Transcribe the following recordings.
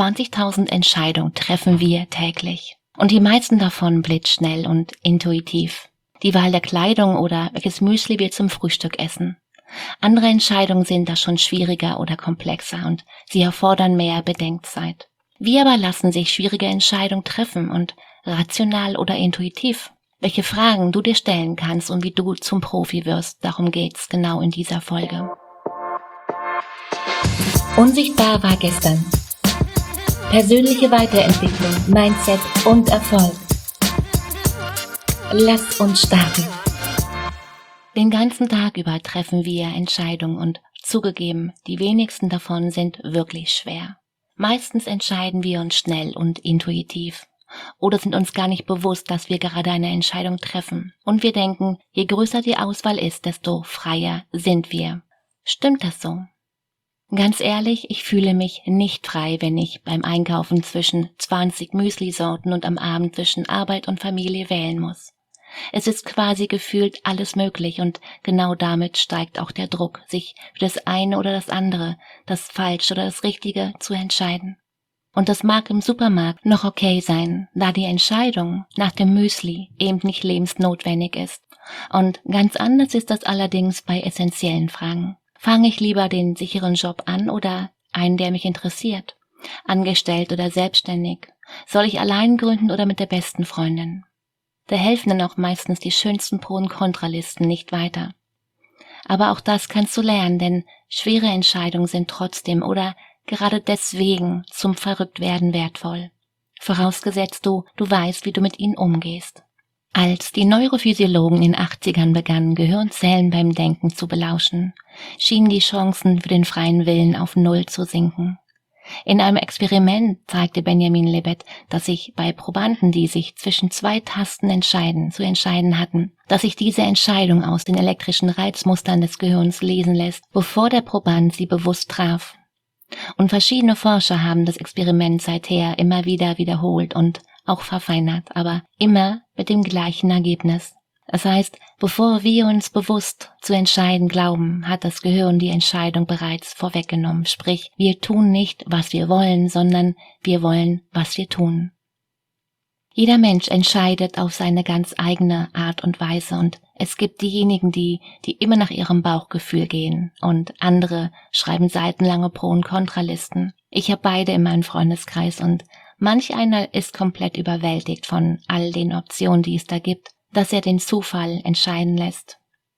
20.000 Entscheidungen treffen wir täglich. Und die meisten davon blitzschnell und intuitiv. Die Wahl der Kleidung oder welches Müsli wir zum Frühstück essen. Andere Entscheidungen sind da schon schwieriger oder komplexer und sie erfordern mehr Bedenkzeit. Wie aber lassen sich schwierige Entscheidungen treffen und rational oder intuitiv? Welche Fragen du dir stellen kannst und wie du zum Profi wirst, darum geht's genau in dieser Folge. Unsichtbar war gestern. Persönliche Weiterentwicklung, Mindset und Erfolg. Lass uns starten. Den ganzen Tag über treffen wir Entscheidungen und zugegeben, die wenigsten davon sind wirklich schwer. Meistens entscheiden wir uns schnell und intuitiv oder sind uns gar nicht bewusst, dass wir gerade eine Entscheidung treffen. Und wir denken, je größer die Auswahl ist, desto freier sind wir. Stimmt das so? Ganz ehrlich, ich fühle mich nicht frei, wenn ich beim Einkaufen zwischen 20 Müsli-Sorten und am Abend zwischen Arbeit und Familie wählen muss. Es ist quasi gefühlt alles möglich und genau damit steigt auch der Druck, sich für das eine oder das andere, das Falsche oder das Richtige zu entscheiden. Und das mag im Supermarkt noch okay sein, da die Entscheidung nach dem Müsli eben nicht lebensnotwendig ist. Und ganz anders ist das allerdings bei essentiellen Fragen. Fange ich lieber den sicheren Job an oder einen, der mich interessiert? Angestellt oder selbstständig? Soll ich allein gründen oder mit der besten Freundin? Da helfen dann auch meistens die schönsten Pro- und Kontralisten nicht weiter. Aber auch das kannst du lernen, denn schwere Entscheidungen sind trotzdem oder gerade deswegen zum Verrücktwerden wertvoll. Vorausgesetzt du weißt, wie du mit ihnen umgehst. Als die Neurophysiologen in den 80ern begannen, Gehirnzellen beim Denken zu belauschen, schienen die Chancen für den freien Willen auf Null zu sinken. In einem Experiment zeigte Benjamin Libet, dass sich bei Probanden, die sich zwischen 2 Tasten zu entscheiden hatten, dass sich diese Entscheidung aus den elektrischen Reizmustern des Gehirns lesen lässt, bevor der Proband sie bewusst traf. Und verschiedene Forscher haben das Experiment seither immer wieder wiederholt und auch verfeinert, aber immer mit dem gleichen Ergebnis. Das heißt, bevor wir uns bewusst zu entscheiden glauben, hat das Gehirn die Entscheidung bereits vorweggenommen. Sprich, wir tun nicht, was wir wollen, sondern wir wollen, was wir tun. Jeder Mensch entscheidet auf seine ganz eigene Art und Weise und es gibt diejenigen, die immer nach ihrem Bauchgefühl gehen und andere schreiben seitenlange Pro- und Kontralisten. Ich habe beide in meinem Freundeskreis und manch einer ist komplett überwältigt von all den Optionen, die es da gibt, dass er den Zufall entscheiden lässt.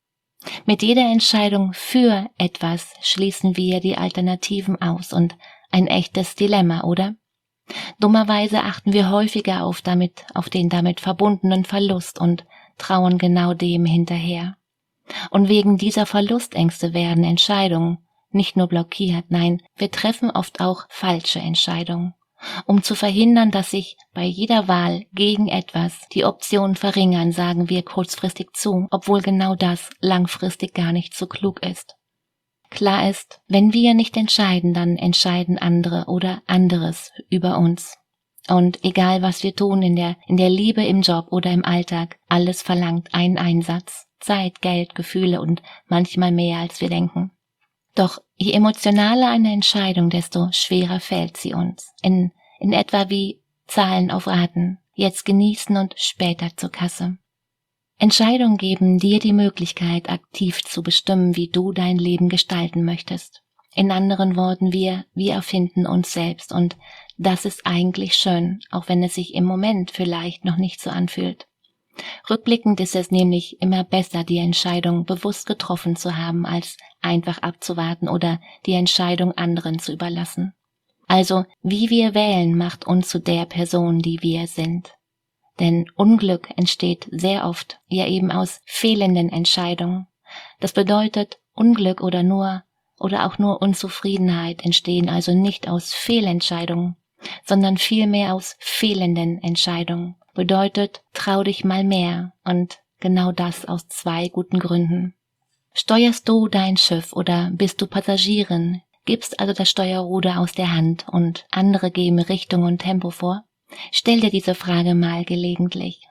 Mit jeder Entscheidung für etwas schließen wir die Alternativen aus und ein echtes Dilemma, oder? Dummerweise achten wir häufiger auf den damit verbundenen Verlust und trauen genau dem hinterher. Und wegen dieser Verlustängste werden Entscheidungen nicht nur blockiert, nein, wir treffen oft auch falsche Entscheidungen, um zu verhindern, dass sich bei jeder Wahl gegen etwas die Optionen verringern, sagen wir kurzfristig zu, obwohl genau das langfristig gar nicht so klug ist. Klar ist, wenn wir nicht entscheiden, dann entscheiden andere oder anderes über uns. Und egal was wir tun in der Liebe, im Job oder im Alltag, alles verlangt einen Einsatz, Zeit, Geld, Gefühle und manchmal mehr als wir denken. Doch je emotionaler eine Entscheidung, desto schwerer fällt sie uns. In etwa wie Zahlen auf Raten, jetzt genießen und später zur Kasse. Entscheidungen geben dir die Möglichkeit, aktiv zu bestimmen, wie du dein Leben gestalten möchtest. In anderen Worten, wir erfinden uns selbst und das ist eigentlich schön, auch wenn es sich im Moment vielleicht noch nicht so anfühlt. Rückblickend ist es nämlich immer besser, die Entscheidung bewusst getroffen zu haben, als einfach abzuwarten oder die Entscheidung anderen zu überlassen. Also, wie wir wählen, macht uns zu der Person, die wir sind. Denn Unglück entsteht sehr oft ja eben aus fehlenden Entscheidungen. Das bedeutet, Unglück oder auch nur Unzufriedenheit entstehen also nicht aus Fehlentscheidungen, sondern vielmehr aus fehlenden Entscheidungen. Bedeutet, trau dich mal mehr und genau das aus 2 guten Gründen. Steuerst du dein Schiff oder bist du Passagierin, gibst also das Steuerruder aus der Hand und andere geben Richtung und Tempo vor? Stell dir diese Frage mal gelegentlich.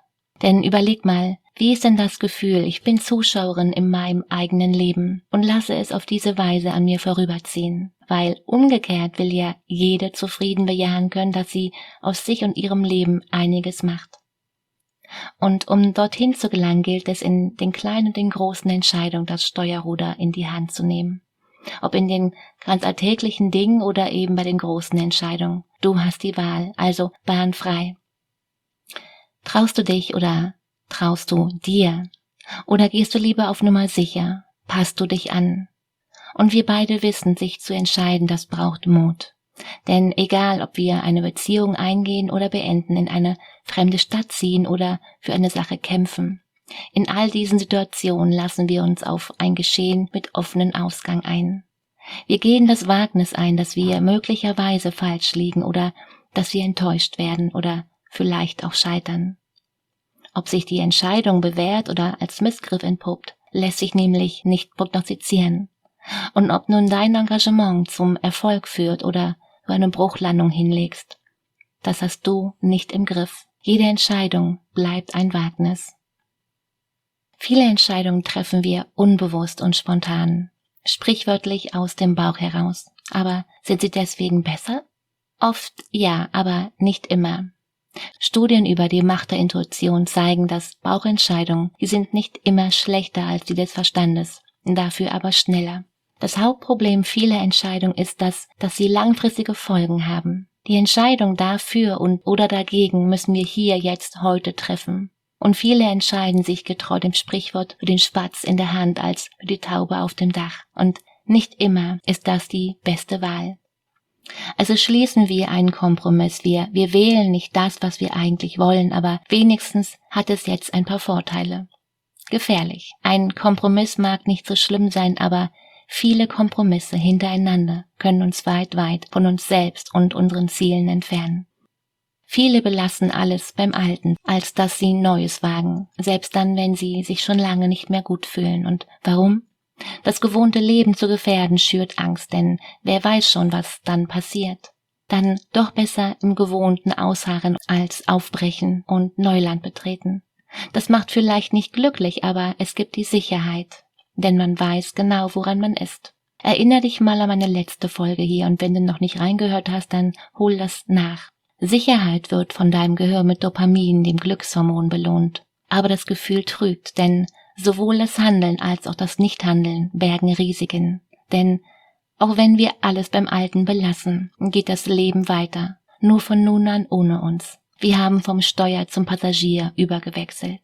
Denn überleg mal, wie ist denn das Gefühl, ich bin Zuschauerin in meinem eigenen Leben und lasse es auf diese Weise an mir vorüberziehen. Weil umgekehrt will ja jede zufrieden bejahen können, dass sie aus sich und ihrem Leben einiges macht. Und um dorthin zu gelangen, gilt es in den kleinen und den großen Entscheidungen das Steuerruder in die Hand zu nehmen. Ob in den ganz alltäglichen Dingen oder eben bei den großen Entscheidungen. Du hast die Wahl, also Bahn frei. Traust du dich oder traust du dir? Oder gehst du lieber auf Nummer sicher? Passt du dich an? Und wir beide wissen, sich zu entscheiden, das braucht Mut. Denn egal, ob wir eine Beziehung eingehen oder beenden, in eine fremde Stadt ziehen oder für eine Sache kämpfen, in all diesen Situationen lassen wir uns auf ein Geschehen mit offenem Ausgang ein. Wir gehen das Wagnis ein, dass wir möglicherweise falsch liegen oder dass wir enttäuscht werden oder vielleicht auch scheitern. Ob sich die Entscheidung bewährt oder als Missgriff entpuppt, lässt sich nämlich nicht prognostizieren. Und ob nun dein Engagement zum Erfolg führt oder du eine Bruchlandung hinlegst, das hast du nicht im Griff. Jede Entscheidung bleibt ein Wagnis. Viele Entscheidungen treffen wir unbewusst und spontan, sprichwörtlich aus dem Bauch heraus. Aber sind sie deswegen besser? Oft ja, aber nicht immer. Studien über die Macht der Intuition zeigen, dass Bauchentscheidungen, die sind nicht immer schlechter als die des Verstandes, dafür aber schneller. Das Hauptproblem vieler Entscheidungen ist, dass sie langfristige Folgen haben. Die Entscheidung dafür und oder dagegen müssen wir hier, jetzt, heute treffen. Und viele entscheiden sich getreu dem Sprichwort für den Spatz in der Hand als für die Taube auf dem Dach. Und nicht immer ist das die beste Wahl. Also schließen wir einen Kompromiss. Wir wählen nicht das, was wir eigentlich wollen, aber wenigstens hat es jetzt ein paar Vorteile. Gefährlich. Ein Kompromiss mag nicht so schlimm sein, aber viele Kompromisse hintereinander können uns weit von uns selbst und unseren Zielen entfernen. Viele belassen alles beim Alten, als dass sie Neues wagen, selbst dann, wenn sie sich schon lange nicht mehr gut fühlen. Und warum? Das gewohnte Leben zu gefährden schürt Angst, denn wer weiß schon, was dann passiert. Dann doch besser im Gewohnten ausharren als aufbrechen und Neuland betreten. Das macht vielleicht nicht glücklich, aber es gibt die Sicherheit, denn man weiß genau, woran man ist. Erinner dich mal an meine letzte Folge hier und wenn du noch nicht reingehört hast, dann hol das nach. Sicherheit wird von deinem Gehirn mit Dopamin, dem Glückshormon, belohnt. Aber das Gefühl trügt, denn sowohl das Handeln als auch das Nichthandeln bergen Risiken. Denn auch wenn wir alles beim Alten belassen, geht das Leben weiter, nur von nun an ohne uns. Wir haben vom Steuer zum Passagier übergewechselt.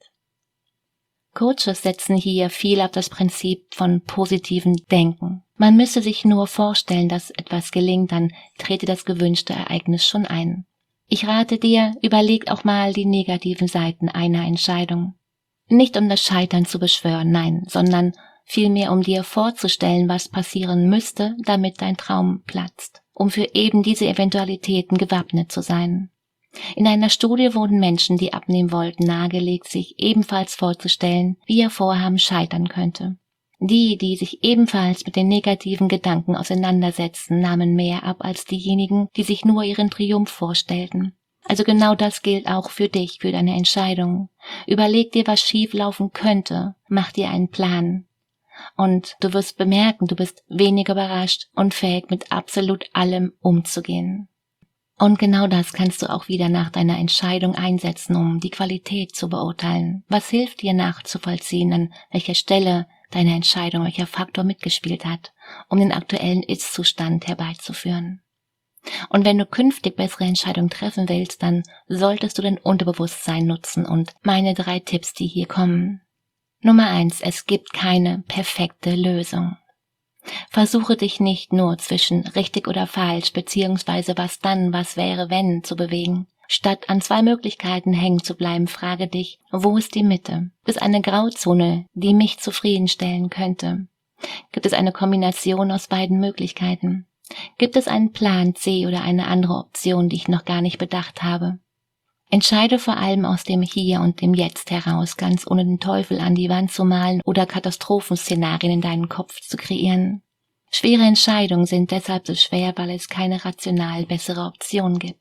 Coaches setzen hier viel auf das Prinzip von positivem Denken. Man müsse sich nur vorstellen, dass etwas gelingt, dann trete das gewünschte Ereignis schon ein. Ich rate dir, überleg auch mal die negativen Seiten einer Entscheidung. Nicht um das Scheitern zu beschwören, nein, sondern vielmehr um dir vorzustellen, was passieren müsste, damit dein Traum platzt, um für eben diese Eventualitäten gewappnet zu sein. In einer Studie wurden Menschen, die abnehmen wollten, nahegelegt, sich ebenfalls vorzustellen, wie ihr Vorhaben scheitern könnte. Die sich ebenfalls mit den negativen Gedanken auseinandersetzten, nahmen mehr ab als diejenigen, die sich nur ihren Triumph vorstellten. Also genau das gilt auch für dich, für deine Entscheidung. Überleg dir, was schief laufen könnte, mach dir einen Plan. Und du wirst bemerken, du bist weniger überrascht und fähig, mit absolut allem umzugehen. Und genau das kannst du auch wieder nach deiner Entscheidung einsetzen, um die Qualität zu beurteilen. Was hilft dir nachzuvollziehen, an welcher Stelle deine Entscheidung, welcher Faktor mitgespielt hat, um den aktuellen Ist-Zustand herbeizuführen. Und wenn du künftig bessere Entscheidungen treffen willst, dann solltest du dein Unterbewusstsein nutzen und meine 3 Tipps, die hier kommen. Nummer 1, es gibt keine perfekte Lösung. Versuche dich nicht nur zwischen richtig oder falsch beziehungsweise was dann, was wäre, wenn zu bewegen. Statt an 2 Möglichkeiten hängen zu bleiben, frage dich, wo ist die Mitte? Gibt es eine Grauzone, die mich zufriedenstellen könnte? Gibt es eine Kombination aus beiden Möglichkeiten? Gibt es einen Plan C oder eine andere Option, die ich noch gar nicht bedacht habe? Entscheide vor allem aus dem Hier und dem Jetzt heraus, ganz ohne den Teufel an die Wand zu malen oder Katastrophenszenarien in deinen Kopf zu kreieren. Schwere Entscheidungen sind deshalb so schwer, weil es keine rational bessere Option gibt.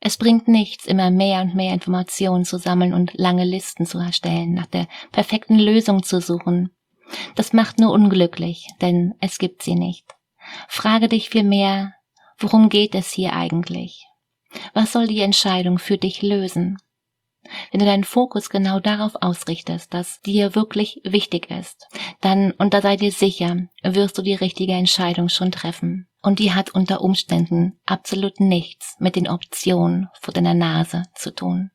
Es bringt nichts, immer mehr und mehr Informationen zu sammeln und lange Listen zu erstellen, nach der perfekten Lösung zu suchen. Das macht nur unglücklich, denn es gibt sie nicht. Frage dich vielmehr, worum geht es hier eigentlich? Was soll die Entscheidung für dich lösen? Wenn du deinen Fokus genau darauf ausrichtest, dass dir wirklich wichtig ist, dann, und da sei dir sicher, wirst du die richtige Entscheidung schon treffen. Und die hat unter Umständen absolut nichts mit den Optionen vor deiner Nase zu tun.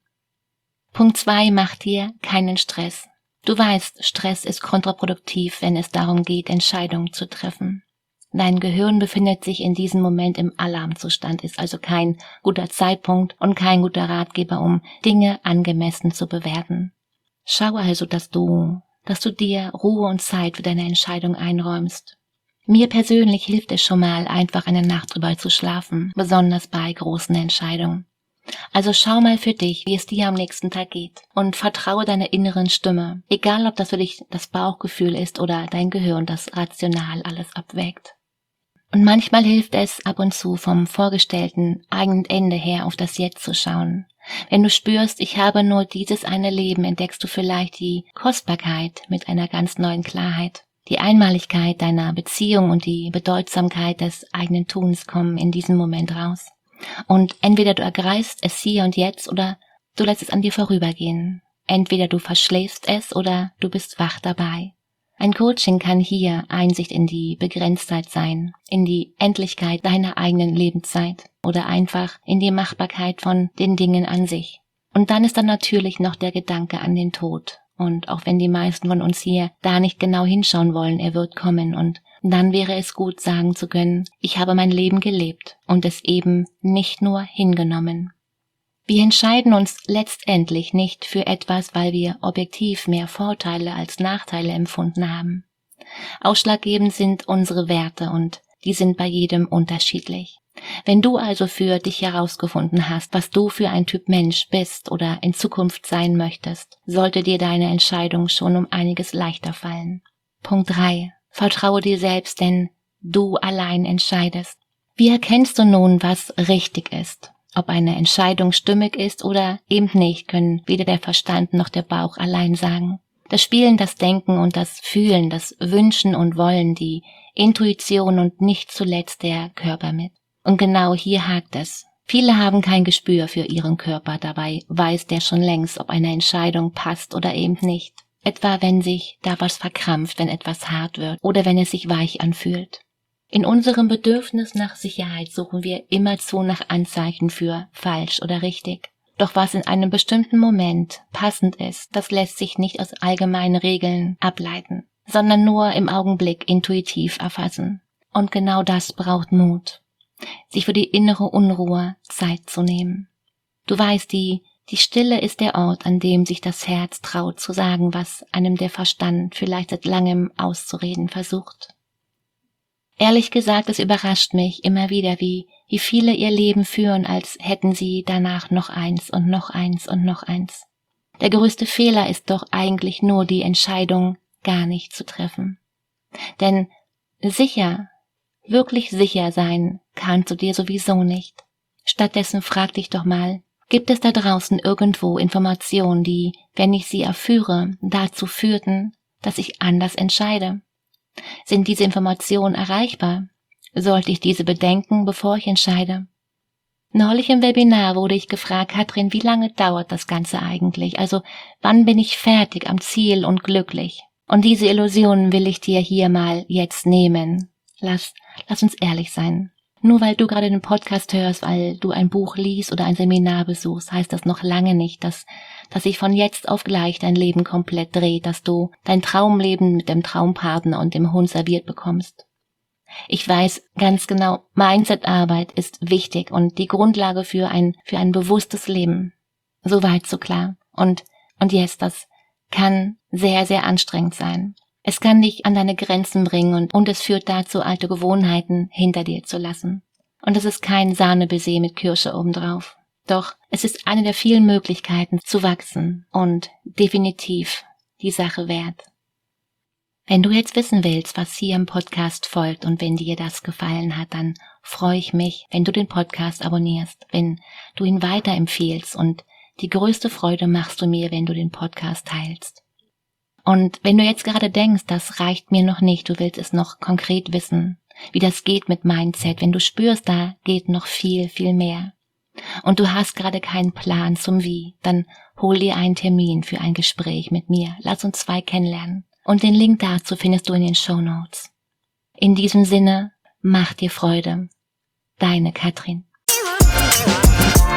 Punkt 2, mach dir keinen Stress. Du weißt, Stress ist kontraproduktiv, wenn es darum geht, Entscheidungen zu treffen. Dein Gehirn befindet sich in diesem Moment im Alarmzustand, ist also kein guter Zeitpunkt und kein guter Ratgeber, um Dinge angemessen zu bewerten. Schau also, dass du dir Ruhe und Zeit für deine Entscheidung einräumst. Mir persönlich hilft es schon mal, einfach eine Nacht drüber zu schlafen, besonders bei großen Entscheidungen. Also schau mal für dich, wie es dir am nächsten Tag geht und vertraue deiner inneren Stimme, egal ob das für dich das Bauchgefühl ist oder dein Gehirn, das rational alles abwägt. Und manchmal hilft es, ab und zu vom vorgestellten eigenen Ende her auf das Jetzt zu schauen. Wenn du spürst, ich habe nur dieses eine Leben, entdeckst du vielleicht die Kostbarkeit mit einer ganz neuen Klarheit. Die Einmaligkeit deiner Beziehung und die Bedeutsamkeit des eigenen Tuns kommen in diesem Moment raus. Und entweder du ergreifst es hier und jetzt oder du lässt es an dir vorübergehen. Entweder du verschläfst es oder du bist wach dabei. Ein Coaching kann hier Einsicht in die Begrenztheit sein, in die Endlichkeit deiner eigenen Lebenszeit oder einfach in die Machbarkeit von den Dingen an sich. Und dann ist da natürlich noch der Gedanke an den Tod. Und auch wenn die meisten von uns hier da nicht genau hinschauen wollen, er wird kommen. Und dann wäre es gut, sagen zu können, ich habe mein Leben gelebt und es eben nicht nur hingenommen. Wir entscheiden uns letztendlich nicht für etwas, weil wir objektiv mehr Vorteile als Nachteile empfunden haben. Ausschlaggebend sind unsere Werte und die sind bei jedem unterschiedlich. Wenn du also für dich herausgefunden hast, was du für ein Typ Mensch bist oder in Zukunft sein möchtest, sollte dir deine Entscheidung schon um einiges leichter fallen. Punkt 3. Vertraue dir selbst, denn du allein entscheidest. Wie erkennst du nun, was richtig ist? Ob eine Entscheidung stimmig ist oder eben nicht, können weder der Verstand noch der Bauch allein sagen. Das Spielen, das Denken und das Fühlen, das Wünschen und Wollen, die Intuition und nicht zuletzt der Körper mit. Und genau hier hakt es. Viele haben kein Gespür für ihren Körper, dabei weiß der schon längst, ob eine Entscheidung passt oder eben nicht. Etwa wenn sich da was verkrampft, wenn etwas hart wird oder wenn es sich weich anfühlt. In unserem Bedürfnis nach Sicherheit suchen wir immerzu nach Anzeichen für falsch oder richtig. Doch was in einem bestimmten Moment passend ist, das lässt sich nicht aus allgemeinen Regeln ableiten, sondern nur im Augenblick intuitiv erfassen. Und genau das braucht Mut, sich für die innere Unruhe Zeit zu nehmen. Du weißt, die Stille ist der Ort, an dem sich das Herz traut zu sagen, was einem der Verstand vielleicht seit langem auszureden versucht. Ehrlich gesagt, es überrascht mich immer wieder, wie viele ihr Leben führen, als hätten sie danach noch eins und noch eins und noch eins. Der größte Fehler ist doch eigentlich nur die Entscheidung, gar nicht zu treffen. Denn sicher, wirklich sicher sein kannst du dir sowieso nicht. Stattdessen frag dich doch mal, gibt es da draußen irgendwo Informationen, die, wenn ich sie erführe, dazu führten, dass ich anders entscheide? Sind diese Informationen erreichbar? Sollte ich diese bedenken, bevor ich entscheide? Neulich im Webinar wurde ich gefragt, Katrin, wie lange dauert das Ganze eigentlich? Also, wann bin ich fertig am Ziel und glücklich? Und diese Illusionen will ich dir hier mal jetzt nehmen. Lass uns ehrlich sein. Nur weil du gerade den Podcast hörst, weil du ein Buch liest oder ein Seminar besuchst, heißt das noch lange nicht, dass sich von jetzt auf gleich dein Leben komplett dreht, dass du dein Traumleben mit dem Traumpartner und dem Hund serviert bekommst. Ich weiß ganz genau, Mindset-Arbeit ist wichtig und die Grundlage für ein bewusstes Leben. Soweit so klar. Und jetzt, das kann sehr, sehr anstrengend sein. Es kann dich an deine Grenzen bringen und es führt dazu, alte Gewohnheiten hinter dir zu lassen. Und es ist kein Sahnebaiser mit Kirsche obendrauf. Doch es ist eine der vielen Möglichkeiten zu wachsen und definitiv die Sache wert. Wenn du jetzt wissen willst, was hier im Podcast folgt und wenn dir das gefallen hat, dann freue ich mich, wenn du den Podcast abonnierst, wenn du ihn weiterempfiehlst und die größte Freude machst du mir, wenn du den Podcast teilst. Und wenn du jetzt gerade denkst, das reicht mir noch nicht, du willst es noch konkret wissen, wie das geht mit Mindset, wenn du spürst, da geht noch viel, viel mehr und du hast gerade keinen Plan zum Wie, dann hol dir einen Termin für ein Gespräch mit mir. Lass uns 2 kennenlernen. Und den Link dazu findest du in den Shownotes. In diesem Sinne, mach dir Freude. Deine Katrin.